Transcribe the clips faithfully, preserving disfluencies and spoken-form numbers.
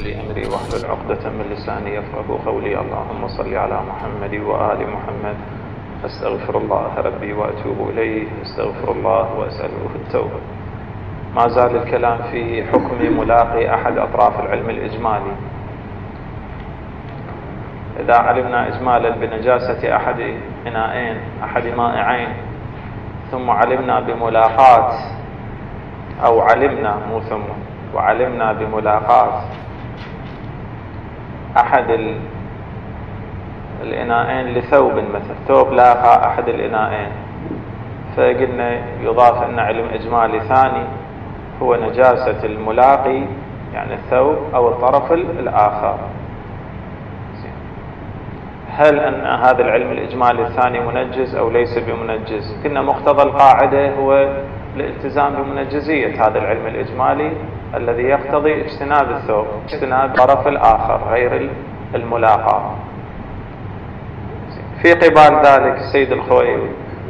لي أمري واحلل عقدة من لساني يفقهوا قولي. اللهم صل على محمد وآل محمد. أستغفر الله ربي وأتوب إليه، أستغفر الله وأسأله التوبة. ما زال الكلام في حكم ملاقي أحد أطراف العلم الإجمالي. إذا علمنا إجمالا بنجاسة أحد إناءين أحد مائعين، ثم علمنا بملاقاة أو علمنا مو ثم وعلمنا بملاقاة أحد الإناءين لثوب، مثل ثوب لاقى أحد الإناءين، فقلنا يضاف أن علم إجمالي ثاني هو نجاسة الملاقي، يعني الثوب أو الطرف الآخر. هل أن هذا العلم الإجمالي الثاني منجز أو ليس بمنجز؟ كنا مقتضى القاعدة هو الالتزام بمنجزية هذا العلم الإجمالي الذي يقتضي اجتناب الثوب، اجتناب الطرف الآخر غير الملاقاة. في قبال ذلك السيد الخوئي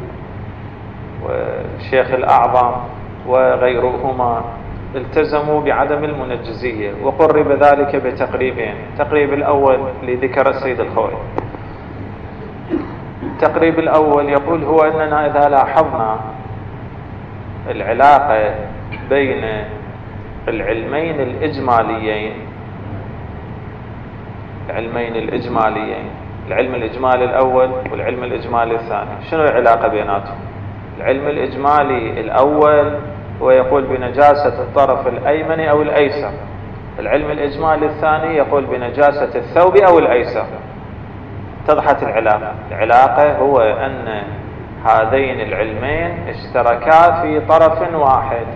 والشيخ الأعظم وغيرهما التزموا بعدم المنجزية، وقرب ذلك بتقريبين. التقريب الأول لذكر السيد الخوئي، التقريب الأول يقول هو أننا إذا لاحظنا العلاقة بين العلمين الإجماليين العلمين الإجماليين العلم الإجمالي الأول والعلم الإجمالي الثاني، شنو العلاقة بيناتهم؟ العلم الإجمالي الأول هو يقول بنجاسة الطرف الأيمن أو الأيسر، العلم الإجمالي الثاني يقول بنجاسة الثوب أو الأيسر. اتضحت العلاقة. العلاقة هو أن هذين العلمين اشتركا في طرف واحد.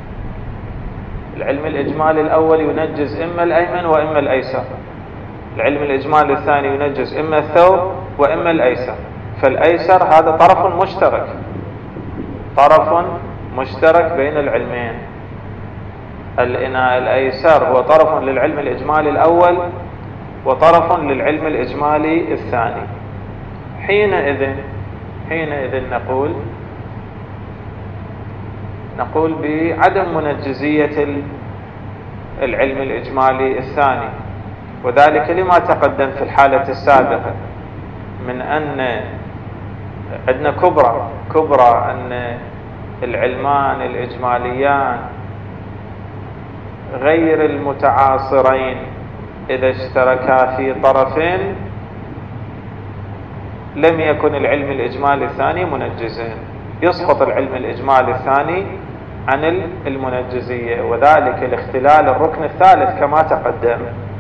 العلم الإجمالي الأول ينجز إما الأيمن وإما الأيسر، العلم الإجمالي الثاني ينجز إما الثوب وإما الأيسر. فالأيسر هذا طرف مشترك، طرف مشترك بين العلمين. الإناء الأيسر هو طرف للعلم الإجمالي الأول وطرف للعلم الإجمالي الثاني. حينئذ حينئذ نقول نقول بعدم منجزية العلم الإجمالي الثاني، وذلك لما تقدم في الحالة السابقة من أن عندنا كبرى كبرى أن العلمان الإجماليان غير المتعاصرين إذا اشتركا في طرفين لم يكن العلم الإجمالي الثاني منجزا، يسقط العلم الإجمالي الثاني عن المنجزية، وذلك لاختلال الركن الثالث كما تقدم.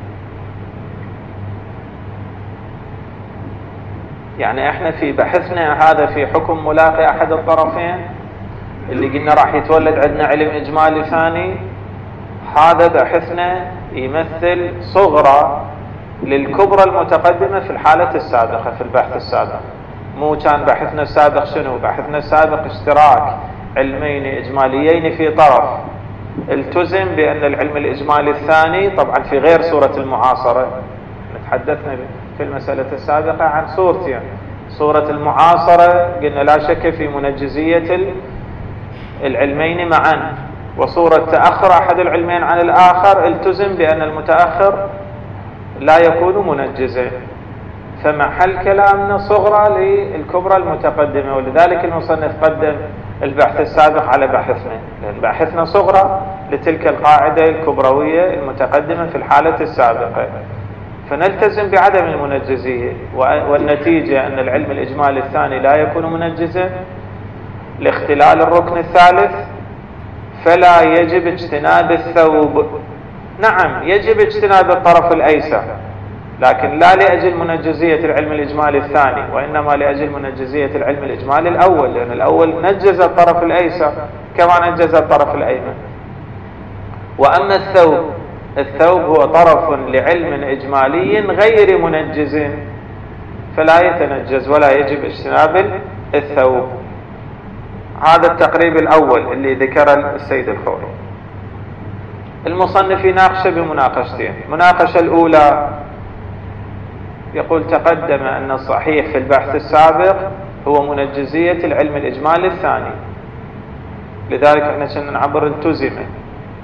يعني احنا في بحثنا هذا في حكم ملاقي أحد الطرفين اللي قلنا راح يتولد عندنا علم إجمالي ثاني، هذا بحثنا يمثل صغرى للكبرى المتقدمة في الحالة السابقة في البحث السابق. مو كان بحثنا السابق شنو؟ بحثنا السابق اشتراك علمين إجماليين في طرف، التزم بأن العلم الإجمالي الثاني طبعا في غير صورة المعاصرة. تحدثنا في المسألة السابقة عن صورتين، صورة المعاصرة قلنا لا شك في منجزية العلمين معا، وصورة تأخر أحد العلمين عن الآخر التزم بأن المتأخر لا يكون منجزا. فمحل كلامنا صغرى للكبرى المتقدمة، ولذلك المصنف قدم البحث السابق على بحثنا، لأن بحثنا صغرى لتلك القاعدة الكبروية المتقدمة في الحالة السابقة، فنلتزم بعدم المنجزية. والنتيجة أن العلم الإجمالي الثاني لا يكون منجزا لاختلال الركن الثالث، فلا يجب اجتناب الثوب. نعم يجب اجتناب الطرف الأيسر، لكن لا لأجل منجزية العلم الإجمالي الثاني، وإنما لأجل منجزية العلم الإجمالي الأول، لأن الأول نجز الطرف الأيسر كما نجز الطرف الأيمن. وأما الثوب الثوب هو طرف لعلم إجمالي غير منجز، فلا يتنجز ولا يجب اجتناب الثوب. هذا التقريب الأول اللي ذكر السيد الخوئي. المصنف يناقش بمناقشتين. المناقشة الأولى يقول تقدم أن الصحيح في البحث السابق هو منجزية العلم الإجمالي الثاني، لذلك احنا كنا نعبر التزم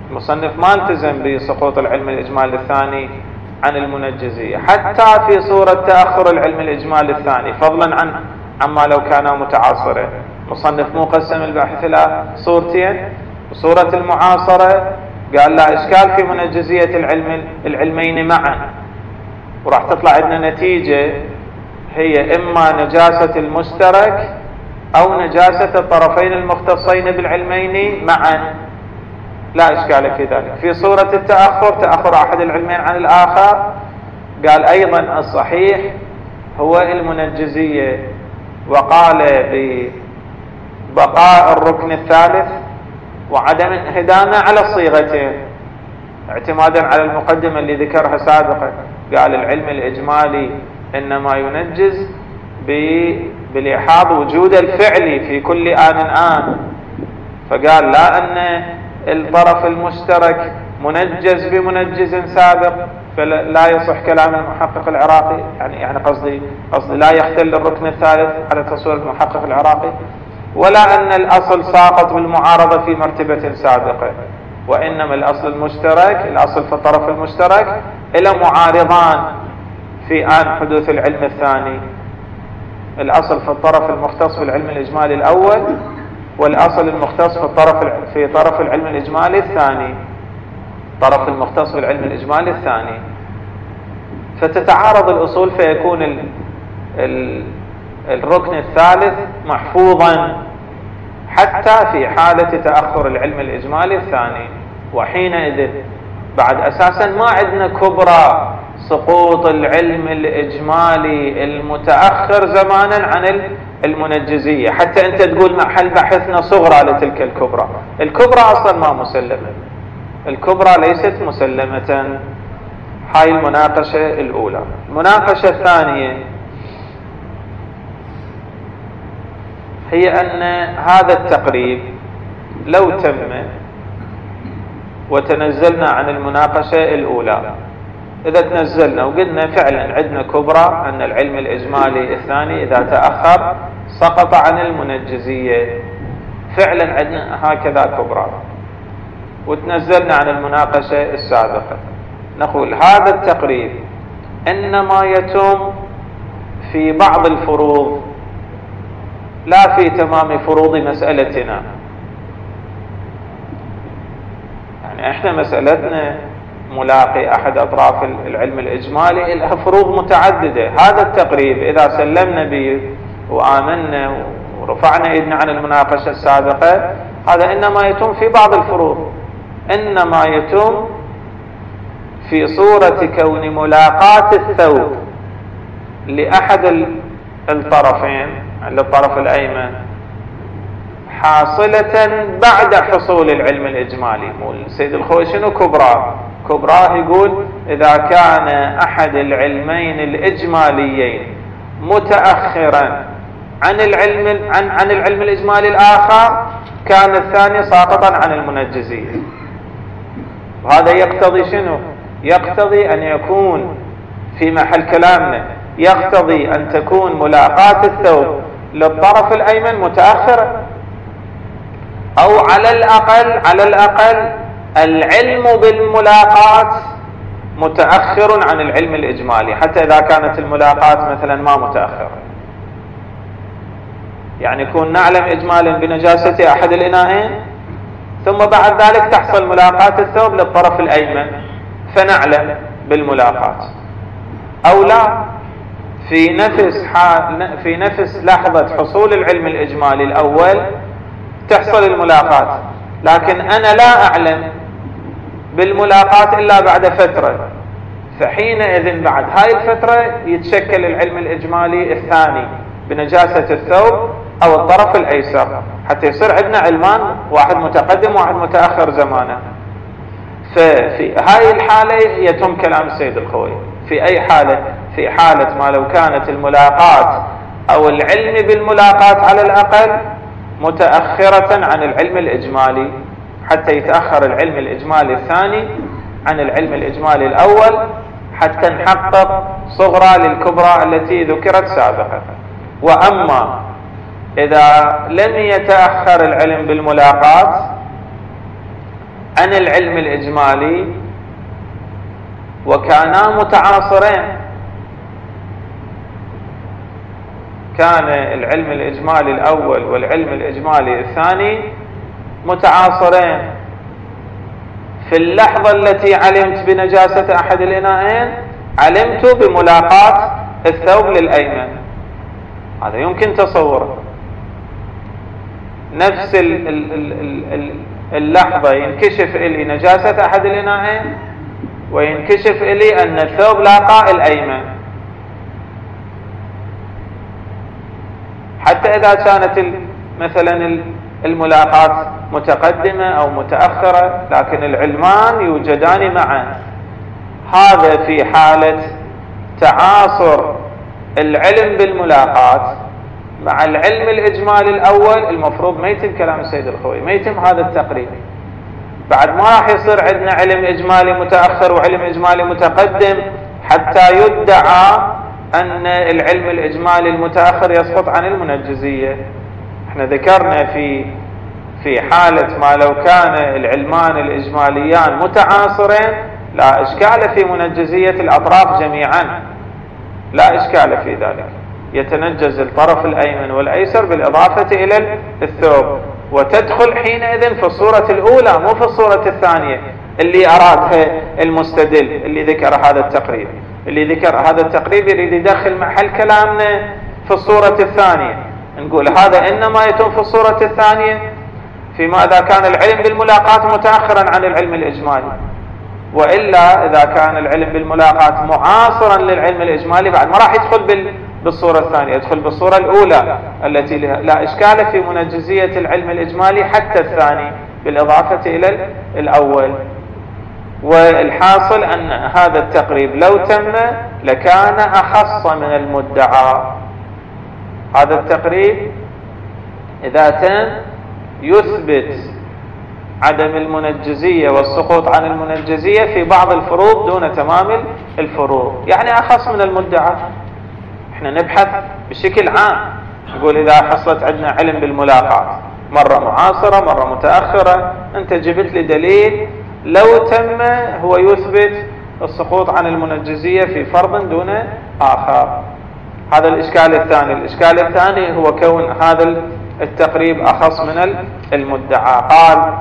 المصنف ما التزم بسقوط العلم الإجمالي الثاني عن المنجزية حتى في صورة تأخر العلم الإجمالي الثاني، فضلا عن عما لو كانا متعاصرين. المصنف مو قسم البحث إلى صورتين، صورة المعاصرة قال لا إشكال في منجزية العلم العلمين معا، وراح تطلع عندنا نتيجة هي إما نجاسة المشترك أو نجاسة الطرفين المختصين بالعلمين معا، لا إشكال في ذلك. في صورة التأخر، تأخر أحد العلمين عن الآخر، قال أيضا الصحيح هو المنجزية، وقال ببقاء الركن الثالث وعدم انهدامه على الصيغتين اعتمادا على المقدمة اللي ذكرها سابقا. قال العلم الإجمالي إنما ينجز بلحاظ وجود الفعل في كل آن آن، فقال لا أن الطرف المشترك منجز بمنجز سابق فلا يصح كلام المحقق العراقي، يعني يعني قصدي قصدي لا يختل الركن الثالث على تصوير المحقق العراقي، ولا أن الأصل ساقط بالمعارضة في مرتبة سابقة، وإنما الأصل المشترك، الأصل في الطرف المشترك إلى معارضان في آن حدوث العلم الثاني، الأصل في الطرف المختص بالعلم الإجمالي الأول، والأصل المختص في الطرف في طرف العلم الإجمالي الثاني، طرف المختص بالعلم الإجمالي الثاني. فتتعارض الأصول فيكون ال ال الركن الثالث محفوظا حتى في حالة تأخر العلم الإجمالي الثاني، وحينئذ بعد أساسا ما عندنا كبرى سقوط العلم الإجمالي المتأخر زمانا عن المنجزية، حتى أنت تقول محل بحثنا صغرى لتلك الكبرى. الكبرى أصلا ما مسلمة، الكبرى ليست مسلمة. هاي المناقشة الأولى. المناقشة الثانية هي أن هذا التقريب لو تم وتنزلنا عن المناقشة الأولى، إذا تنزلنا وقلنا فعلا عندنا كبرى أن العلم الإجمالي الثاني إذا تأخر سقط عن المنجزية، فعلا عندنا هكذا كبرى، وتنزلنا عن المناقشة السابقة، نقول هذا التقريب إنما يتم في بعض الفروض لا في تمام فروض مسألتنا. يعني احنا مسألتنا ملاقي أحد أطراف العلم الإجمالي لها فروض متعددة. هذا التقريب إذا سلمنا به وآمنا ورفعنا إيدنا عن المناقشة السابقة، هذا إنما يتم في بعض الفروض، إنما يتم في صورة كون ملاقاة الثوب لأحد الطرفين، للطرف الأيمن، حاصلة بعد حصول العلم الإجمالي. السيد الخوي شنو كبرى؟ كبراه يقول إذا كان أحد العلمين الإجماليين متأخرا عن العلم عن عن العلم الإجمالي الآخر كان الثاني ساقطا عن المنجزية. وهذا يقتضي شنو؟ يقتضي أن يكون في محل كلامنا، يقتضي أن تكون ملاقاة الثوب للطرف الأيمن متأخرة، أو على الأقل على الأقل العلم بالملاقاة متأخر عن العلم الإجمالي، حتى إذا كانت الملاقاة مثلا ما متأخرة، يعني يكون نعلم إجمالا بنجاسة أحد الإناءين ثم بعد ذلك تحصل ملاقاة الثوب للطرف الأيمن فنعلم بالملاقاة، أو لا في نفس حال في نفس لحظة حصول العلم الإجمالي الأول تحصل الملاقاة، لكن أنا لا أعلم بالملاقاة إلا بعد فترة، فحينئذ بعد هاي الفترة يتشكل العلم الإجمالي الثاني بنجاسة الثوب أو الطرف الأيسر، حتى يصير عندنا علمان، واحد متقدم واحد متأخر زمانا. ففي هاي الحالة يتم كلام السيد الخوي. في أي حالة؟ في حالة ما لو كانت الملاقاة أو العلم بالملاقاة على الأقل متأخرة عن العلم الإجمالي، حتى يتأخر العلم الإجمالي الثاني عن العلم الإجمالي الأول حتى نحقق صغرى للكبرى التي ذكرت سابقا. وأما إذا لم يتأخر العلم بالملاقاة عن العلم الإجمالي وكانا متعاصرين. كان العلم الإجمالي الأول والعلم الإجمالي الثاني متعاصرين. في اللحظة التي علمت بنجاسة أحد الإناءين علمت بملاقاة الثوب للأيمن. هذا يمكن تصوره. نفس اللحظة ينكشف إلي نجاسة أحد الإناءين وينكشف إلي أن الثوب لاقى الأيمن. حتى إذا كانت مثلا الملاقاة متقدمة أو متأخرة، لكن العلمان يوجدان معا. هذا في حالة تعاصر العلم بالملاقاة مع العلم الإجمالي الأول. المفروض ما يتم كلام السيد الخوي، ما يتم هذا التقريب. بعد ما راح يصير عندنا علم إجمالي متأخر وعلم إجمالي متقدم حتى يدعى أن العلم الإجمالي المتأخر يسقط عن المنجزية. احنا ذكرنا في في حالة ما لو كان العلمان الإجماليان متعاصرين لا إشكال في منجزية الأطراف جميعا، لا إشكال في ذلك. يتنجز الطرف الأيمن والأيسر بالإضافة إلى الثوب، وتدخل حينئذ في الصورة الأولى مو في الصورة الثانية اللي أرادها المستدل اللي ذكر هذا التقريب. اللي ذكر هذا التقريب يريد يدخل محل كلامنا في الصورة الثانية. نقول هذا إنما يتم في الصورة الثانية فيما إذا كان العلم بالملاقاة متأخرا عن العلم الإجمالي، وإلا إذا كان العلم بالملاقاة معاصرا للعلم الإجمالي بعد ما راح يدخل بالصورة الثانية، يدخل بالصورة الأولى التي لا إشكال في منجزية العلم الإجمالي حتى الثاني بالإضافة إلى الأول. والحاصل أن هذا التقريب لو تم لكان أخص من المدعى. هذا التقريب إذا تم يثبت عدم المنجزية والسقوط عن المنجزية في بعض الفروض دون تمام الفروض، يعني أخص من المدعى. احنا نبحث بشكل عام، نقول إذا حصلت عندنا علم بالملاقاة مرة معاصرة مرة متأخرة، أنت جبت لي دليل لو تم هو يثبت السقوط عن المنجزية في فرض دون آخر. هذا الإشكال الثاني. الإشكال الثاني هو كون هذا التقريب أخص من المدعى. قال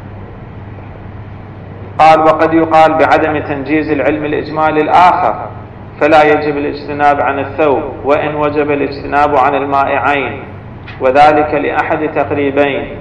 قال وقد يقال بعدم تنجيز العلم الإجمالي الآخر فلا يجب الاجتناب عن الثوب وإن وجب الاجتناب عن المائعين، وذلك لأحد تقريبين.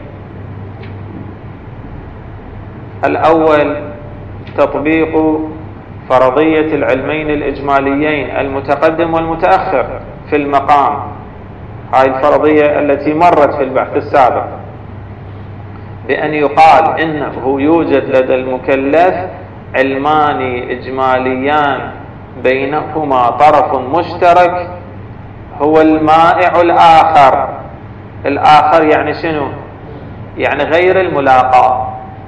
الأول تطبيق فرضية العلمين الإجماليين المتقدم والمتأخر في المقام. هاي الفرضية التي مرت في البحث السابق بأن يقال إنه يوجد لدى المكلف علمان إجماليان بينهما طرف مشترك هو المائع الآخر. الآخر يعني شنو؟ يعني غير الملاقاة.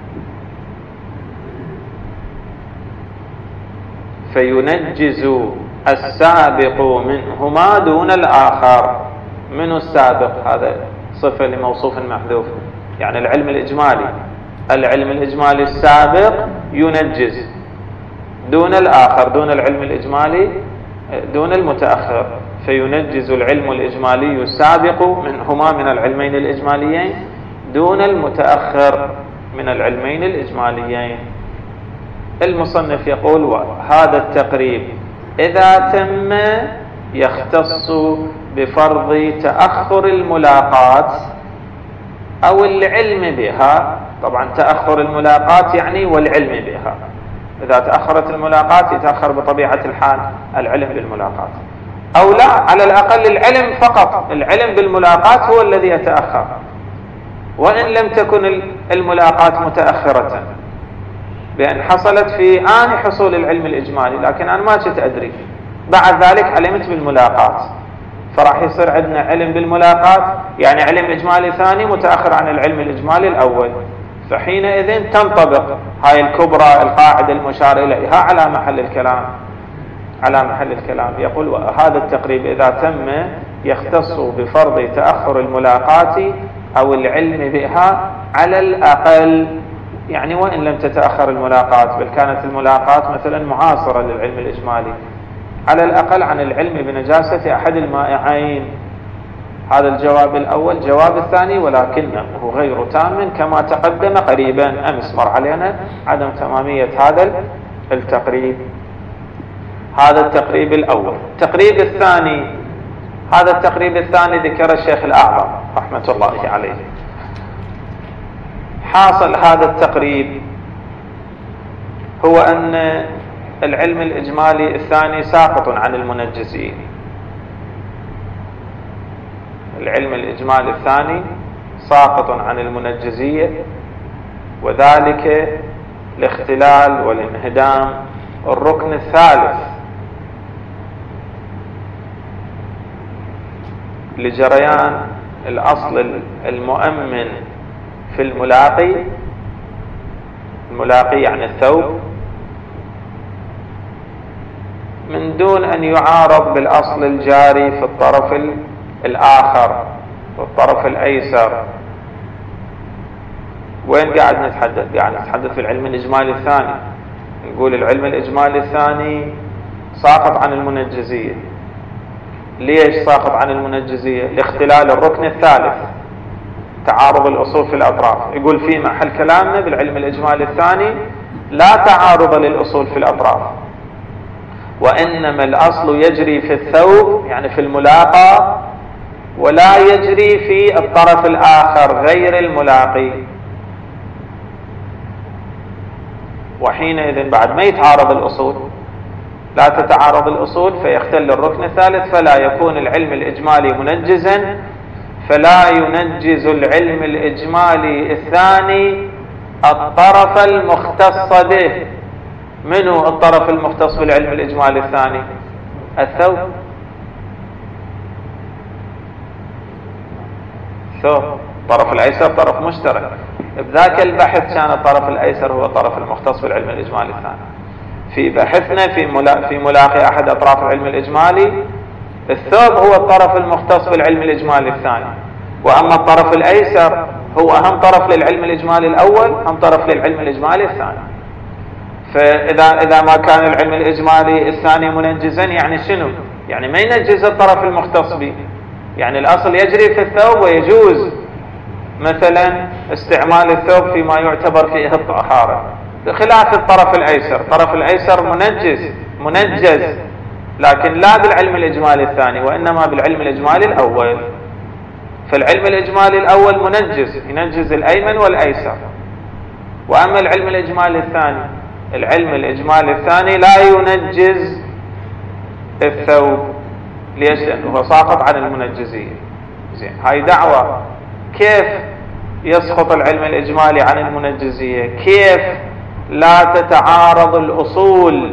فينجز السابق منهما دون الآخر. من السابق؟ هذا صفة لموصوف محذوف، يعني العلم الإجمالي. العلم الإجمالي السابق ينجز دون الآخر، دون العلم الإجمالي، دون المتأخر. فينجز العلم الإجمالي السابق منهما من العلمين الإجماليين دون المتأخر من العلمين الإجماليين. المصنف يقول وهذا التقريب إذا تم يختص بفرض تأخر الملاقاة أو العلم بها. طبعا تأخر الملاقاة يعني والعلم بها. إذا تأخرت الملاقاة يتأخر بطبيعة الحال العلم بالملاقاة، أو لا على الأقل العلم فقط. العلم بالملاقاة هو الذي يتأخر، وإن لم تكن الملاقاة متأخرة بأن حصلت في آن حصول العلم الإجمالي، لكن أنا ما كنت أدري، بعد ذلك علمت بالملاقاة، فراح يصير عندنا علم بالملاقاة يعني علم إجمالي ثاني متأخر عن العلم الإجمالي الأول. فحينئذ تنطبق هاي الكبرى القاعدة المشار إليها على محل الكلام على محل الكلام. يقول هذا التقريب إذا تم يختص بفرض تأخر الملاقاة أو العلم بها على الأقل يعني وإن لم تتأخر الملاقات، بل كانت الملاقات مثلا معاصرة للعلم الإجمالي، على الأقل عن العلم بنجاسة أحد المائعين. هذا الجواب الأول. جواب الثاني: ولكنه غير تام كما تقدم قريبا أمس مر علينا عدم تمامية هذا التقريب. هذا التقريب الأول. التقريب الثاني، هذا التقريب الثاني ذكر الشيخ الأعظم رحمة الله عليه. حاصل هذا التقريب هو أن العلم الإجمالي الثاني ساقط عن المنجزين. العلم الإجمالي الثاني ساقط عن المنجزية، وذلك لاختلال والانهدام الركن الثالث لجريان الأصل المؤمن في الملاقي. الملاقي يعني الثوب، من دون أن يعارض بالأصل الجاري في الطرف الآخر، في الطرف الأيسر. وين قاعد نتحدث؟ قاعد نتحدث في العلم الإجمالي الثاني. نقول العلم الإجمالي الثاني ساقط عن المنجزية. ليش ساقط عن المنجزية؟ لاختلال الركن الثالث، تعارض الأصول في الأطراف. يقول في محل كلامنا بالعلم الإجمالي الثاني لا تعارض للأصول في الأطراف، وإنما الأصل يجري في الثوب يعني في الملاقى، ولا يجري في الطرف الآخر غير الملاقي. وحينئذ بعد ما يتعارض الأصول، لا تتعارض الأصول فيختل الركن الثالث، فلا يكون العلم الإجمالي منجزا، فلا ينجز العلم الإجمالي الثاني الطرف المختص به. منو الطرف المختص بالعلم الإجمالي الثاني؟ الثوب. ثوب الطرف الأيسر طرف مشترك. بذاك البحث كان الطرف الأيسر هو الطرف المختص بالعلم الإجمالي الثاني. في بحثنا في ملا... في ملاقي أحد أطراف العلم الإجمالي، الثوب هو الطرف المختص بالعلم الإجمالي الثاني، وأما الطرف الأيسر هو أهم طرف للعلم الإجمالي الأول، أهم طرف للعلم الإجمالي الثاني. فإذا إذا ما كان العلم الإجمالي الثاني منجزا، يعني شنو؟ يعني ما ينجز الطرف المختص به. يعني الأصل يجري في الثوب، ويجوز مثلا استعمال الثوب فيما يعتبر فيه الطهارة، بخلاف الطرف الأيسر. الطرف الأيسر منجز منجز لكن لا بالعلم الإجمالي الثاني، وإنما بالعلم الإجمالي الأول. فالعلم الإجمالي الأول منجز، ينجز الأيمن والأيسر. وأما العلم الإجمالي الثاني، العلم الإجمالي الثاني لا ينجز الثوب. ليش؟ لأنه هو ساقط عن المنجزية. زين، هاي دعوة. كيف يسقط العلم الإجمالي عن المنجزية؟ كيف لا تتعارض الأصول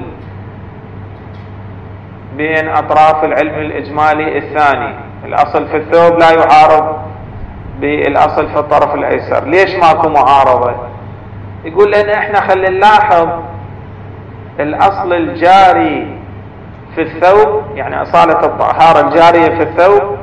بين أطراف العلم الإجمالي الثاني؟ الأصل في الثوب لا يعارض بالأصل في الطرف الأيسر. ليش ماكو معارضة؟ يقول لأن احنا خلي نلاحظ الأصل الجاري في الثوب، يعني أصالة الطهارة الجارية في الثوب،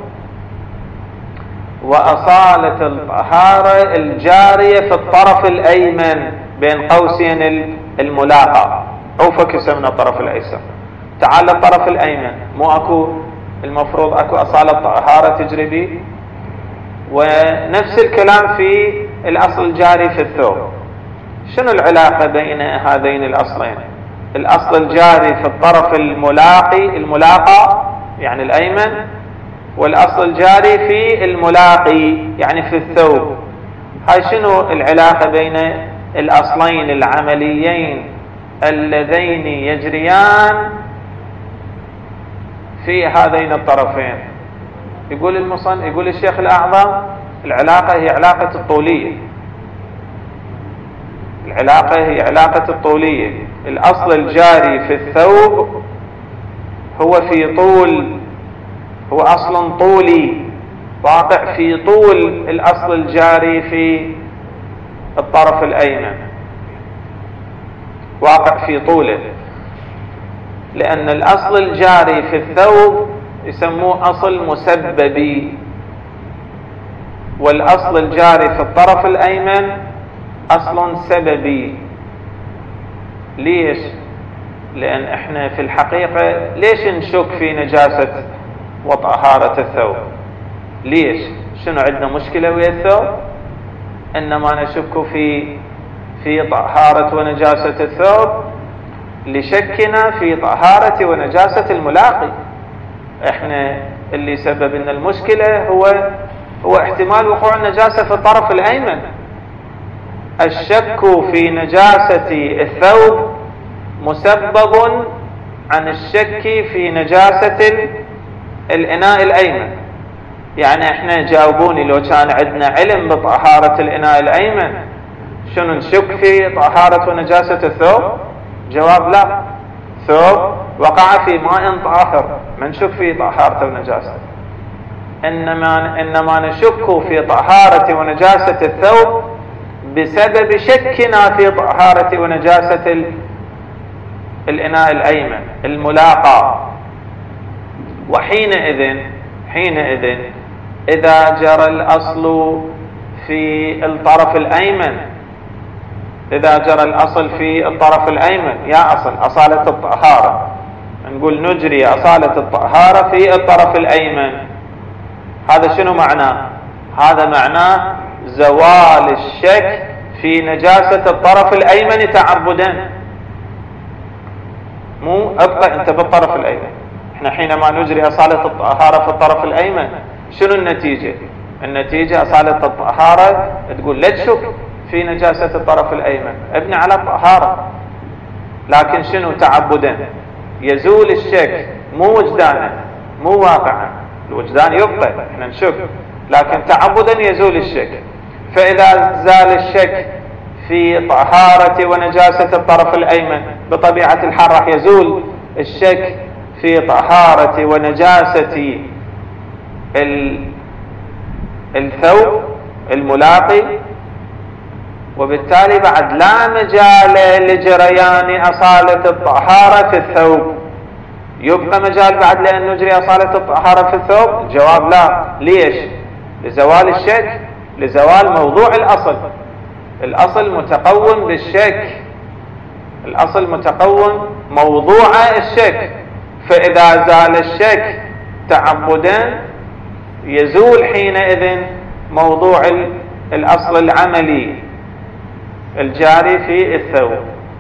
وأصالة الطهارة الجارية في الطرف الأيمن بين قوسين الملاقى، أو فكسة من الطرف الأيسر. تعال الطرف الأيمن، مو أكو المفروض أكو أصالة طهارة تجري به؟ ونفس الكلام في الأصل الجاري في الثوب. شنو العلاقة بين هذين الأصلين؟ الأصل الجاري في الطرف الملاقي الملاقى يعني الأيمن، والأصل الجاري في الملاقي يعني في الثوب. هاي شنو العلاقة بين الأصلين العمليين اللذين يجريان في هذين الطرفين؟ يقول المصنف، يقول الشيخ الأعظم العلاقة هي علاقة الطولية. العلاقة هي علاقة الطولية. الأصل الجاري في الثوب هو في طول، هو أصل طولي واقع في طول الأصل الجاري في الطرف الأيمن، واقع في طوله. لأن الأصل الجاري في الثوب يسموه أصل مسببي، والأصل الجاري في الطرف الأيمن أصل سببي. ليش؟ لأن إحنا في الحقيقة ليش نشك في نجاسة وطهارة الثوب؟ ليش؟ شنو عندنا مشكلة ويا الثوب؟ إنما نشك في في طهارة ونجاسة الثوب لشكنا في طهارة ونجاسة الملاقي. إحنا اللي سبب لنا المشكلة هو هو احتمال وقوع النجاسة في الطرف الأيمن. الشك في نجاسة الثوب مسبب عن الشك في نجاسة الإناء الأيمن. يعني احنا جاوبوني لو كان عندنا علم بطهارة الإناء الأيمن شنو نشك في طهارة ونجاسة الثوب؟ جواب لا، ثوب وقع في ماء طاهر ما نشك في طهارة ونجاسة. إنما, إنما نشك في طهارة ونجاسة الثوب بسبب شكنا في طهارة ونجاسة الإناء الأيمن الملاقى. وحينئذ حينئذ إذا جرى الأصل في الطرف الأيمن إذا جرى الأصل في الطرف الأيمن يا أصل أصالة الطهارة، نقول نجري أصالة الطهارة في الطرف الأيمن، هذا شنو معناه؟ هذا معناه زوال الشك في نجاسة الطرف الأيمن تعبدا. مو ابقى انت بالطرف الأيمن. احنا حينما نجري أصالة الطهارة في الطرف الأيمن شنو النتيجة؟ النتيجة أصالة الطهارة تقول لا تشك في نجاسة الطرف الأيمن، ابني على الطهارة. لكن شنو تعبدا؟ يزول الشك مو وجدانا مو واقعا، الوجدان يبقى احنا نشك، لكن تعبدا يزول الشك. فإذا زال الشك في طهارة ونجاسة الطرف الأيمن بطبيعة الحال راح يزول الشك في طهارة ونجاسة الثوب الملاقي، وبالتالي بعد لا مجال لجريان أصالة الطهارة في الثوب. يبقى مجال بعد لأن نجري أصالة الطهارة في الثوب؟ جواب لا. ليش؟ لزوال الشك، لزوال موضوع الأصل. الأصل متقوم بالشك، الأصل متقوم موضوع الشك. فإذا زال الشك تعبدا يزول حينئذ موضوع الأصل العملي الجاري في الثوب.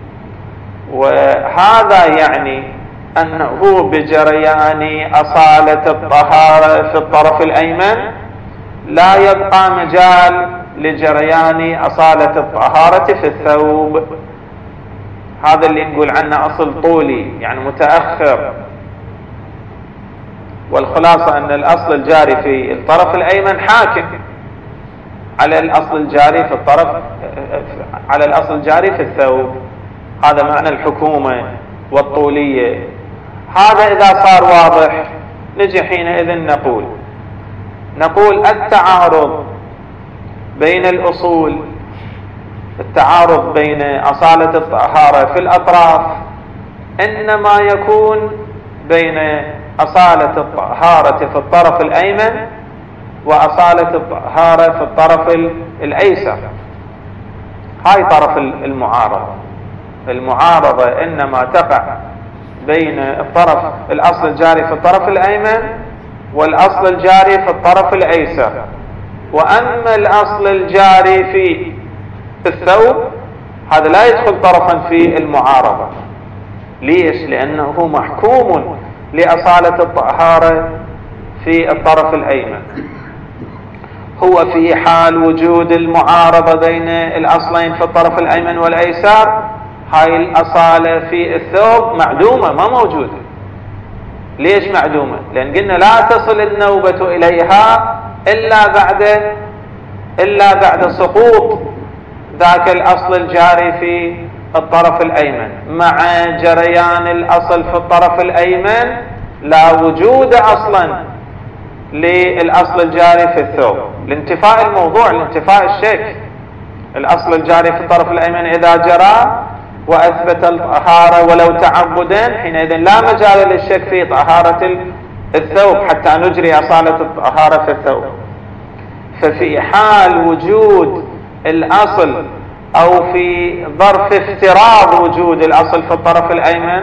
وهذا يعني أنه بجريان أصالة الطهارة في الطرف الأيمن لا يبقى مجال لجريان أصالة الطهارة في الثوب. هذا اللي نقول عنه أصل طولي يعني متأخر. والخلاصة أن الأصل الجاري في الطرف الأيمن حاكم على الأصل الجاري في الطرف على الأصل الجاري في الثوب. هذا معنى الحكومة والطولية. هذا إذا صار واضح نجي حينئذ نقول نقول التعارض بين الأصول، التعارض بين أصالة الطهارة في الأطراف إنما يكون بين أصالة الطهارة في الطرف الأيمن وأصالة الطهارة في الطرف الأيسر. هاي طرف المعارضة. المعارضة إنما تقع بين الطرف الأصل الجاري في الطرف الأيمن والأصل الجاري في الطرف الأيسر. وأما الأصل الجاري في الثوب هذا لا يدخل طرفا في المعارضة. ليش؟ لأنه محكوم لأصالة الطهارة في الطرف الأيمن. هو في حال وجود المعارضة بين الأصلين في الطرف الأيمن والأيسر هاي الأصالة في الثوب معدومة ما موجودة. ليش معدومة؟ لأن قلنا لا تصل النوبة إليها إلا بعد إلا بعد سقوط ذاك الأصل الجاري في الطرف الأيمن. مع جريان الأصل في الطرف الأيمن لا وجود أصلا للأصل الجاري في الثوب، لانتفاء الموضوع، لانتفاء الشك. الأصل الجاري في الطرف الأيمن إذا جرى وأثبت الطهارة ولو تعبدا حينئذ لا مجال للشك في طهارة الثوب حتى نجري أصالة الطهارة في الثوب. ففي حال وجود الأصل أو في ظرف افتراض وجود الأصل في الطرف الأيمن،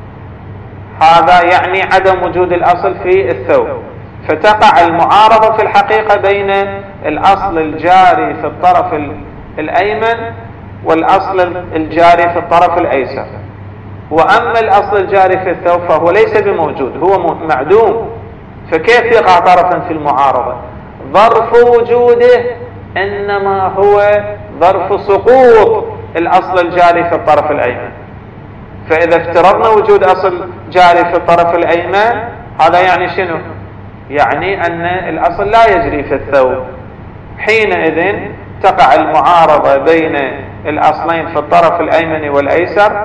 هذا يعني عدم وجود الأصل في الثوب. فتقع المعارضة في الحقيقة بين الأصل الجاري في الطرف الأيمن والأصل الجاري في الطرف الأيسر. وأما الأصل الجاري في الثوب فهو ليس بموجود، هو معدوم، فكيف يقع طرفا في المعارضة؟ ظرف وجوده إنما هو ظرف سقوط الأصل الجاري في الطرف الأيمن. فإذا افترضنا وجود أصل جاري في الطرف الأيمن، هذا يعني شنو؟ يعني أن الأصل لا يجري في الثوب. حينئذ تقع المعارضة بين الأصلين في الطرف الأيمن والأيسر،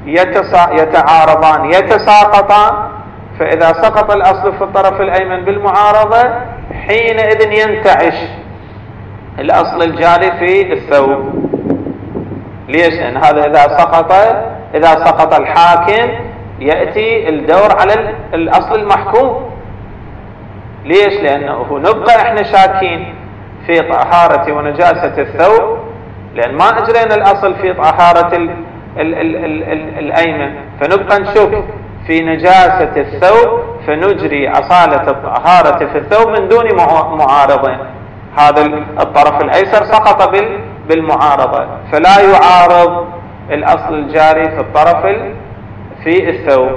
يتعارضان يتساقطان. فإذا سقط الأصل في الطرف الأيمن بالمعارضة، حينئذ ينتعش الأصل الجاري في الثوب. ليش؟ لأن هذا إذا سقط إذا سقط الحاكم يأتي الدور على الأصل المحكوم. ليش؟ لأنه نبقى إحنا شاكين في طهارة ونجاسة الثوب، لأن ما أجرينا الأصل في طهارة ال ال ال ال ال الأيمن، فنبقى نشك في نجاسة الثوب، فنجري أصالة الطهارة في الثوب من دون معارضة. هذا الطرف الأيسر سقط بالمعارضة، فلا يعارض الأصل الجاري في الطرف في الثوب.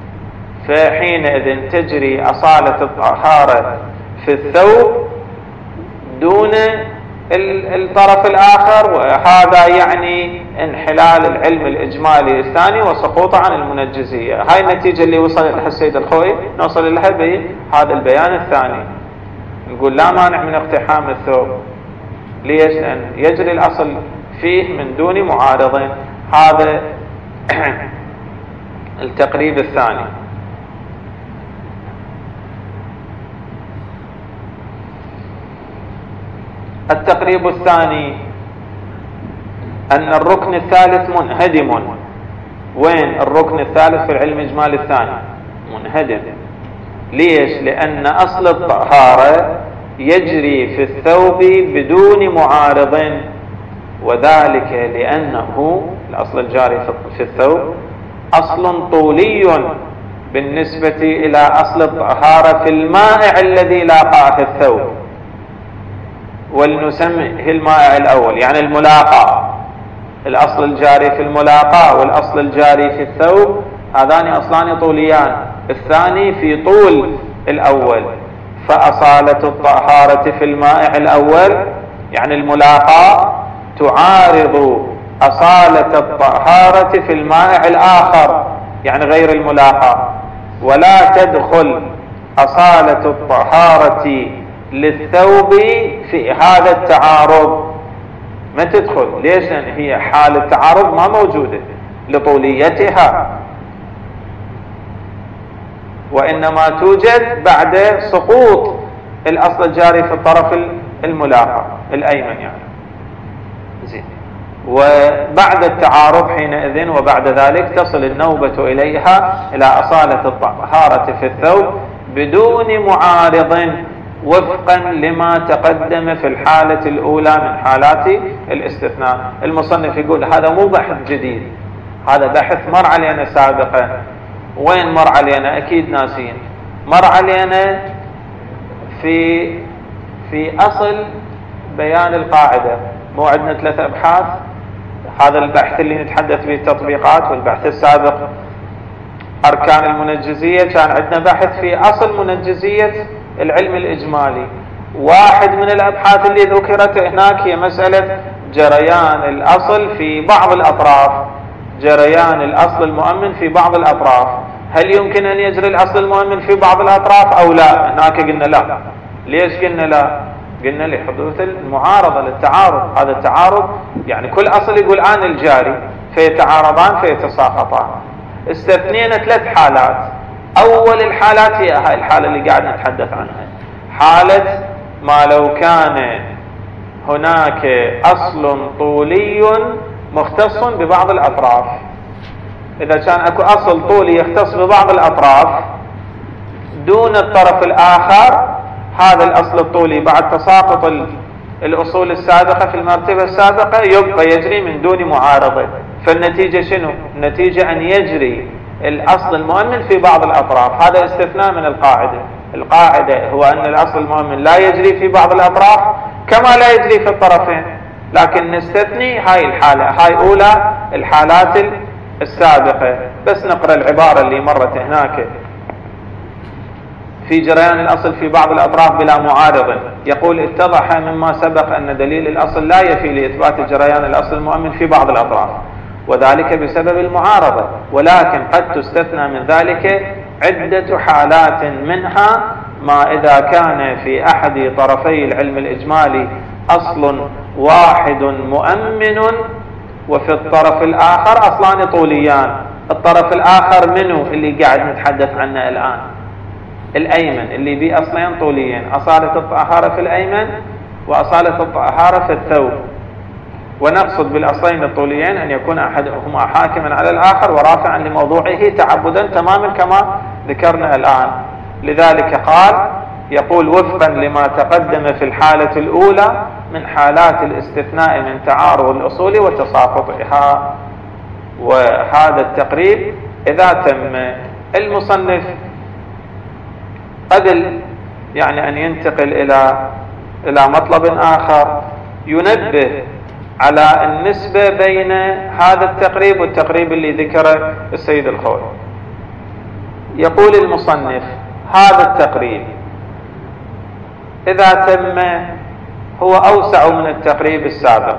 فحينئذ تجري أصالة الطهارة في الثوب دون الطرف الآخر، وهذا يعني انحلال العلم الإجمالي الثاني وسقوطه عن المنجزية. هاي النتيجة اللي وصل لها السيد الخوئي، نوصل لها بهذا البيان الثاني. نقول لا مانع من اقتحام الثوب. ليش؟ لأن يجري الأصل فيه من دون معارضين. هذا التقريب الثاني. التقريب الثاني أن الركن الثالث منهدم. وين الركن الثالث في العلم الإجمالي الثاني؟ منهدم. ليش؟ لأن أصل الطهارة يجري في الثوب بدون معارض، وذلك لأنه الأصل الجاري في الثوب أصل طولي بالنسبة إلى أصل الطهارة في المائع الذي لاقاه الثوب. ولنسميه المائع الأول يعني الملاقاة. الأصل الجاري في الملاقاة والأصل الجاري في الثوب هذان أصلان طوليان، الثاني في طول الأول. فأصالة الطهارة في المائع الأول يعني الملاقاة تعارض أصالة الطهارة في المائع الآخر يعني غير الملاقاة، ولا تدخل أصالة الطهارة للثوب في هذا التعارض. ما تدخل. ليش؟ لأن هي حال التعارض ما موجودة لطوليتها، وإنما توجد بعد سقوط الأصل الجاري في الطرف الملاقى الأيمن يعني. زين. وبعد التعارض حينئذ وبعد ذلك تصل النوبة إليها إلى أصالة الطهارة في الثوب بدون معارض، وفقا لما تقدم في الحالة الأولى من حالات الاستثناء. المصنف يقول هذا مو بحث جديد، هذا بحث مر علينا سابقا. وين مر علينا؟ أكيد ناسين. مر علينا في في أصل بيان القاعدة. مو عندنا ثلاثة أبحاث؟ هذا البحث اللي نتحدث به التطبيقات، والبحث السابق أركان المنجزية. كان عندنا بحث في أصل منجزية العلم الإجمالي. واحد من الأبحاث اللي ذكرت هناك هي مسألة جريان الأصل في بعض الأطراف، جريان الأصل المؤمن في بعض الأطراف. هل يمكن أن يجري الأصل المؤمن في بعض الأطراف أو لا؟ هناك قلنا لا. ليش قلنا لا؟ قلنا لحدوث المعارضة للتعارض. هذا التعارض يعني كل أصل يقول آن الجاري، فيتعارضان فيتساقطان. استثنينا ثلاث حالات. أول الحالات هي هاي الحالة اللي قاعد نتحدث عنها، حالة ما لو كان هناك أصل طولي مختص ببعض الأطراف. إذا كان أكو أصل طولي يختص ببعض الأطراف دون الطرف الآخر، هذا الأصل الطولي بعد تساقط الأصول السابقة في المرتبة السابقة يبقى يجري من دون معارضة. فالنتيجة شنو؟ النتيجة أن يجري الأصل المؤمن في بعض الأطراف. هذا استثناء من القاعدة. القاعدة هو أن الأصل المؤمن لا يجري في بعض الأطراف كما لا يجري في الطرفين، لكن نستثني هاي الحالة، هاي أولى الحالات السابقة. بس نقرأ العبارة اللي مرت هناك: في جريان الأصل في بعض الأطراف بلا معارض. يقول: اتضح مما سبق أن دليل الأصل لا يفي لإثبات جريان الأصل المؤمن في بعض الأطراف، وذلك بسبب المعارضة، ولكن قد تستثنى من ذلك عدة حالات، منها ما إذا كان في أحد طرفي العلم الإجمالي أصل واحد مؤمن وفي الطرف الآخر أصلان طوليان. الطرف الآخر منه اللي قاعد نتحدث عنه الآن؟ الأيمن، اللي بيه أصلين طوليين: أصالة الطهارة في الأيمن وأصالة الطهارة في الثوب. ونقصد بالأصلين الطوليين أن يكون أحدهما حاكما على الآخر ورافعا لموضوعه تعبدا تماما كما ذكرنا الآن. لذلك قال، يقول: وفقا لما تقدم في الحالة الأولى من حالات الاستثناء من تعارض الأصول وتساقطها. وهذا التقريب إذا تم، المصنف قبل يعني أن ينتقل إلى إلى مطلب آخر ينبه على النسبة بين هذا التقريب والتقريب اللي ذكره السيد الخوي. يقول المصنف: هذا التقريب إذا تم هو أوسع من التقريب السابق.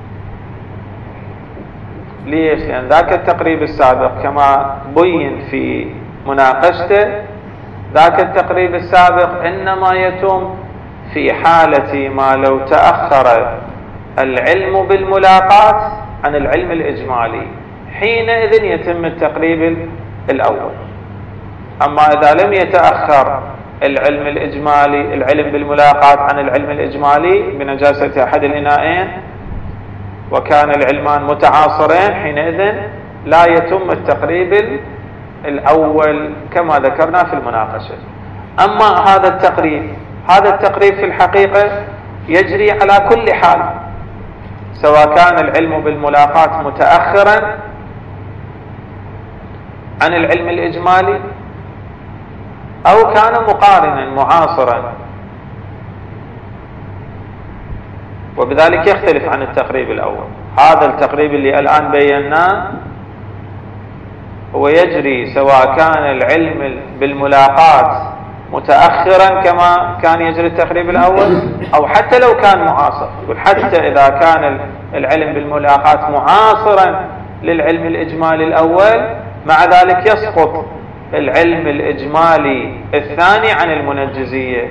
ليش؟ لأن ذاك التقريب السابق كما بين في مناقشته، ذاك التقريب السابق إنما يتم في حالة ما لو تأخر العلم بالملاقات عن العلم الإجمالي، حينئذ يتم التقريب الأول. أما إذا لم يتأخر العلم الإجمالي العلم بالملاقات عن العلم الإجمالي بنجاسة أحد الإناءين وكان العلمان متعاصرين، حينئذ لا يتم التقريب الأول كما ذكرنا في المناقشة. أما هذا التقريب هذا التقريب في الحقيقة يجري على كل حال، سواء كان العلم بالملاقات متأخرا عن العلم الإجمالي أو كان مقارنا معاصرا، وبذلك يختلف عن التقريب الأول. هذا التقريب اللي الآن بيناه هو يجري سواء كان العلم بالملاقات متأخرا كما كان يجري التقريب الأول أو حتى لو كان معاصر. يقول: حتى إذا كان العلم بالملاقات معاصرا للعلم الإجمالي الأول، مع ذلك يسقط العلم الإجمالي الثاني عن المنجزية.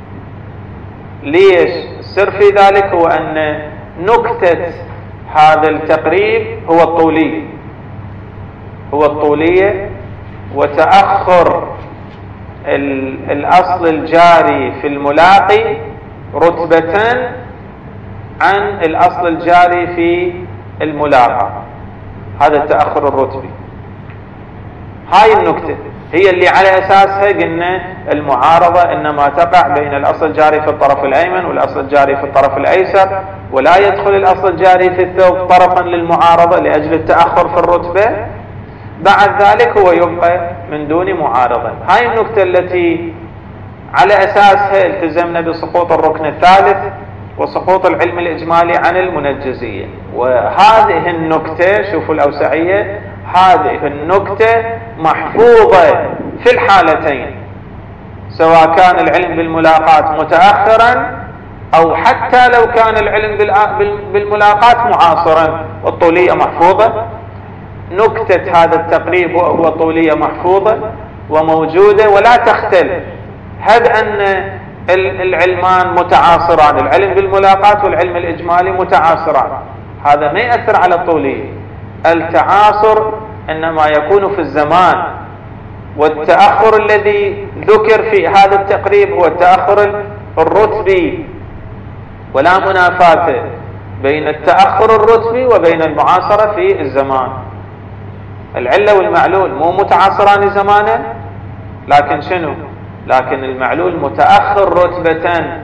ليش؟ السر في ذلك هو أن نكتة هذا التقريب هو الطولية هو الطولية وتأخر الأصل الجاري في الملاقي رتبة عن الأصل الجاري في الملاقى. هذا التأخر الرتبي. هاي النكتة هي اللي على أساسها قلنا المعارضة إنما تقع بين الأصل الجاري في الطرف الأيمن والأصل الجاري في الطرف الأيسر، ولا يدخل الأصل الجاري في الثوب طرفا للمعارضة لأجل التأخر في الرتبة. بعد ذلك هو يبقى من دون معارضة. هاي النكتة التي على أساسها التزمنا بسقوط الركن الثالث وسقوط العلم الإجمالي عن المنجزية. وهذه النكتة، شوفوا الأوسعية، هذه النكتة محفوظة في الحالتين، سواء كان العلم بالملاقات متأخرا أو حتى لو كان العلم بالملاقات معاصرا. الطولية محفوظة، نكتة هذا التقريب هو طولية محفوظة وموجودة ولا تختلف. هذ أن العلمان متعاصران، العلم بالملاقات والعلم الإجمالي متعاصران، هذا ما يأثر على الطولية. التعاصر إنما يكون في الزمان، والتأخر الذي ذكر في هذا التقريب هو التأخر الرتبي، ولا منافاة بين التأخر الرتبي وبين المعاصرة في الزمان. العلة والمعلول مو متعاصران زمانا، لكن شنو؟ لكن المعلول متأخر رتبة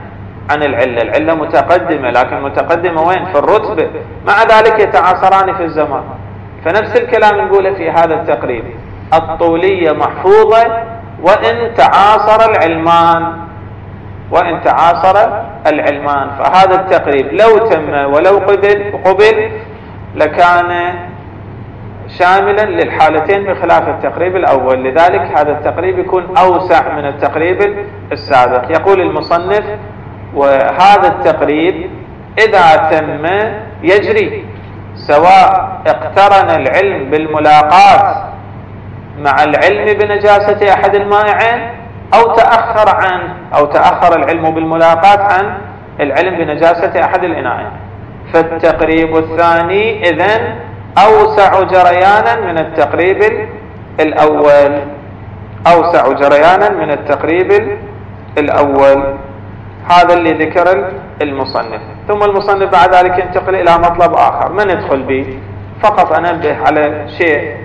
عن العلة. العلة متقدمة، لكن متقدمة وين؟ في الرتبة، مع ذلك يتعاصران في الزمان. فنفس الكلام نقوله في هذا التقريب، الطولية محفوظة وإن تعاصر العلمان، وإن تعاصر العلمان. فهذا التقريب لو تم ولو قبل قبل لكان شاملا للحالتين بخلاف التقريب الأول. لذلك هذا التقريب يكون أوسع من التقريب السابق. يقول المصنف: وهذا التقريب إذا تم يجري سواء اقترن العلم بالملاقات مع العلم بنجاسة أحد المائعين أو تأخر عنه، أو تأخر العلم بالملاقات عن العلم بنجاسة أحد الإناءين. فالتقريب الثاني إذن أوسع جريانا من التقريب الأول، أوسع جريانا من التقريب الأول. هذا اللي ذكر المصنف. ثم المصنف بعد ذلك ينتقل إلى مطلب آخر ما ندخل به، فقط أنبه على شيء،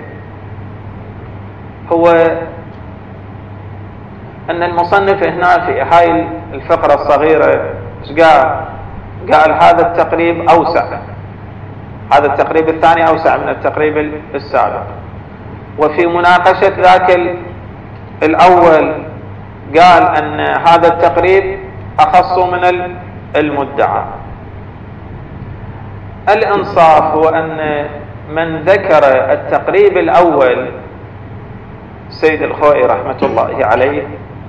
هو أن المصنف هنا في هاي الفقرة الصغيرة قال قال هذا التقريب أوسع، هذا التقريب الثاني أوسع من التقريب السابق. وفي مناقشة ذاك الأول قال أن هذا التقريب أخص من المدعى. الإنصاف هو أن من ذكر التقريب الأول سيد الخوئي رحمة الله عليه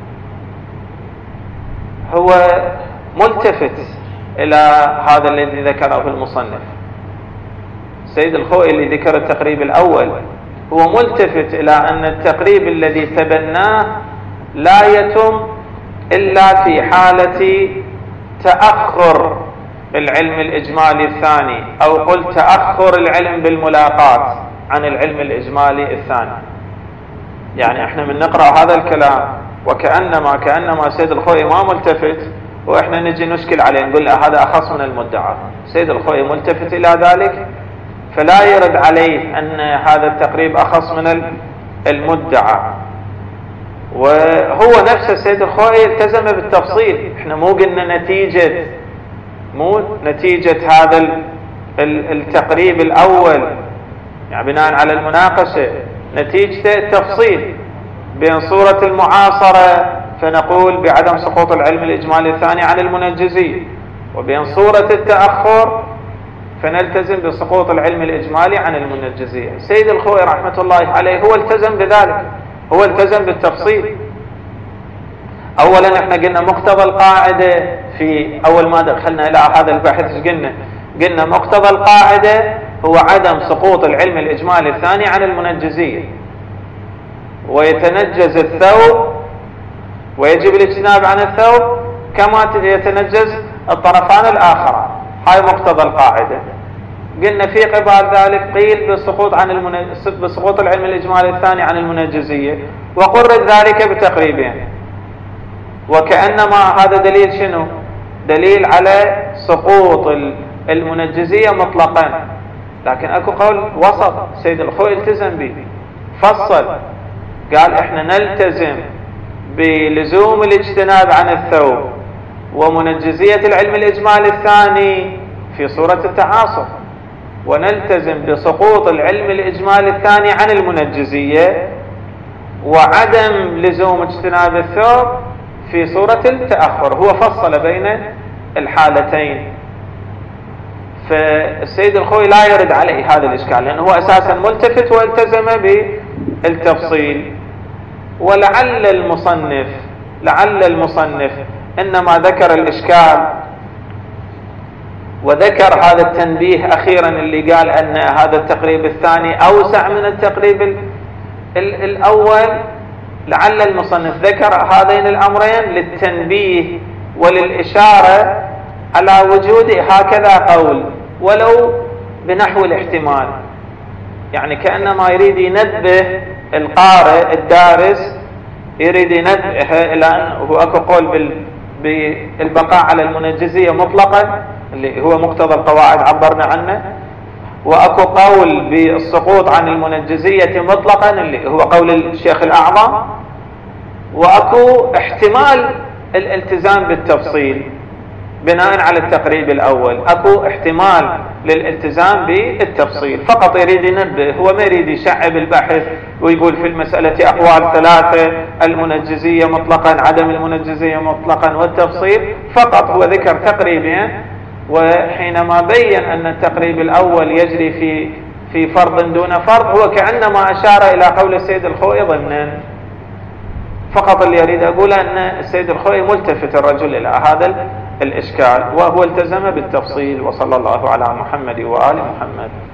هو ملتفت إلى هذا الذي ذكره المصنف. سيد الخوئي اللي ذكر التقريب الأول هو ملتفت إلى أن التقريب الذي تبناه لا يتم إلا في حالة تأخر العلم الإجمالي الثاني، أو قل تأخر العلم بالملاقات عن العلم الإجمالي الثاني. يعني احنا من نقرأ هذا الكلام وكأنما كأنما سيد الخوئي ما ملتفت، وإحنا نجي نشكل عليه نقول له هذا أخص من المدعى. سيد الخوئي ملتفت إلى ذلك، فلا يرد عليه أن هذا التقريب أخص من المدعى. وهو نفس السيد الخوئي التزم بالتفصيل. احنا مو قلنا نتيجة مو نتيجة هذا التقريب الأول يعني بناء على المناقشة، نتيجة التفصيل بين صورة المعاصرة فنقول بعدم سقوط العلم الإجمالي الثاني عن المنجزية، وبين صورة التأخر فنلتزم بسقوط العلم الإجمالي عن المنجزية. سيد الخوئي رحمة الله عليه هو التزم بذلك، هو التزم بالتفصيل. أولا احنا قلنا مقتضى القاعدة في أول ما دخلنا إلى هذا البحث، قلنا قلنا مقتضى القاعدة هو عدم سقوط العلم الإجمالي الثاني عن المنجزية، ويتنجز الثوب ويجب الاجتناب عن الثوب كما يتنجز الطرفان الآخران. هاي مقتضى القاعدة. قلنا في قبال ذلك قيل بالسقوط عن المنج... بسقوط العلم الإجمالي الثاني عن المنجزية، وقرر ذلك بتقريبين، وكأنما هذا دليل شنو؟ دليل على سقوط المنجزية مطلقا. لكن اكو قول وسط سيد الخوئي التزم به، فصل قال احنا نلتزم بلزوم الاجتناب عن الثوب ومنجزية العلم الإجمالي الثاني في صورة التعاصر، ونلتزم بسقوط العلم الإجمالي الثاني عن المنجزية وعدم لزوم اجتناب الثوب في صورة التأخر. هو فصل بين الحالتين. فالسيد الخوئي لا يرد عليه هذا الإشكال، لأنه هو أساسا ملتفت والتزم بالتفصيل. ولعل المصنف لعل المصنف إنما ذكر الإشكال وذكر هذا التنبيه أخيرا اللي قال أن هذا التقريب الثاني أوسع من التقريب الأول. لعل المصنف ذكر هذين الأمرين للتنبيه وللإشارة على وجود هكذا قول ولو بنحو الاحتمال، يعني كأنما يريد ينبه القارئ الدارس، يريد ينبه إلى أنه أكو قول بالبقاء على المنجزية مطلقا اللي هو مقتضى القواعد عبرنا عنه، وأكو قول بالسقوط عن المنجزية مطلقا اللي هو قول الشيخ الأعظم، وأكو احتمال الالتزام بالتفصيل. بناء على التقريب الأول. أكو احتمال للالتزام بالتفصيل، فقط يريد ينبه، هو ما يريد يشعب البحث ويقول في المسألة أقوال ثلاثة، المنجزية مطلقا، عدم المنجزية مطلقا، والتفصيل. فقط هو ذكر تقريبين، وحينما بين أن التقريب الأول يجري في في فرض دون فرض، هو كأنما أشار إلى قول السيد الخوئي ضمنا. فقط اللي يريد أقول أن السيد الخوئي ملتفت الرجل إلى هذا الإشكال، وهو التزم بالتفصيل. وصلى الله على محمد وآل محمد.